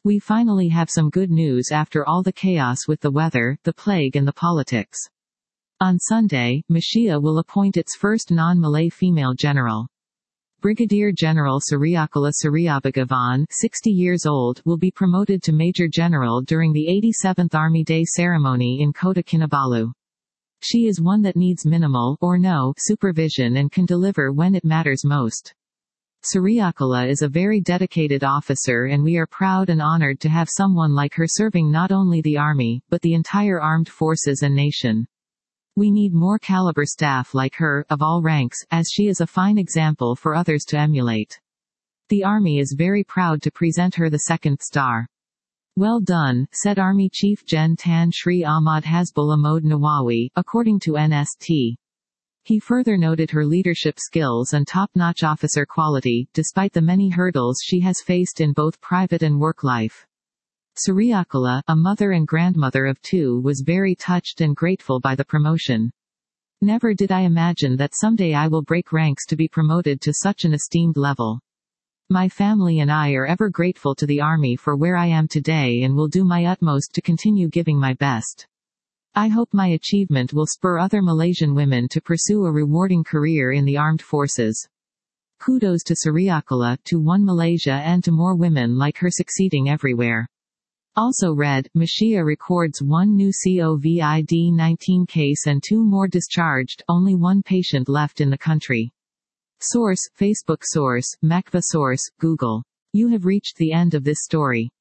We finally have some good news after all the chaos with the weather, the plague and the politics. On Sunday, Mashia will appoint its first non-Malay female general. Brigadier General Suryakula Suryabagavan, 60 years old, will be promoted to Major General during the 87th Army Day ceremony in Kota Kinabalu. She is one that needs minimal, or no, supervision and can deliver when it matters most. Suryakula is a very dedicated officer and we are proud and honored to have someone like her serving not only the army, but the entire armed forces and nation. We need more caliber staff like her, of all ranks, as she is a fine example for others to emulate. The army is very proud to present her the second star. Well done, said Army Chief Gen Tan Shri Ahmad Hasbullah Mohd Nawawi, according to NST. He further noted her leadership skills and top-notch officer quality, despite the many hurdles she has faced in both private and work life. Suryakula, a mother and grandmother of two, was very touched and grateful by the promotion. Never did I imagine that someday I will break ranks to be promoted to such an esteemed level. My family and I are ever grateful to the Army for where I am today and will do my utmost to continue giving my best. I hope my achievement will spur other Malaysian women to pursue a rewarding career in the armed forces. Kudos to Suryakula, to One Malaysia and to more women like her succeeding everywhere. Also read, Mashia records one new COVID-19 case and 2 more discharged, only 1 patient left in the country. Source, Facebook. Source, Makva. Source, Google. You have reached the end of this story.